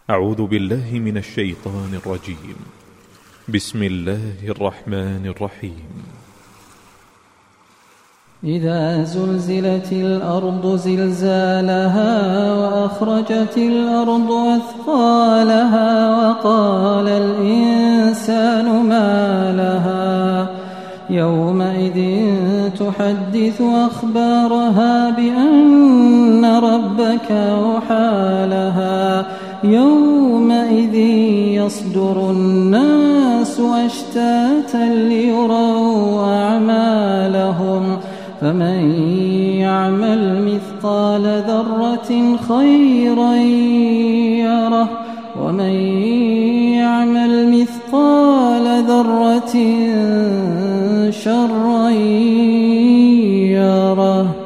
أعوذ بالله من الشيطان الرجيم. بسم الله الرحمن الرحيم. إذا زلزلت الأرض زلزالها وأخرجت الأرض أثقالها وقال الإنسان ما لها يومئذ تحدث أخبارها بأن ربك أوحى لها يومئذ يصدر الناس أشتاتا ليروا أعمالهم فمن يعمل مثقال ذرة خيرا يره ومن يعمل مثقال ذرة شرا يره.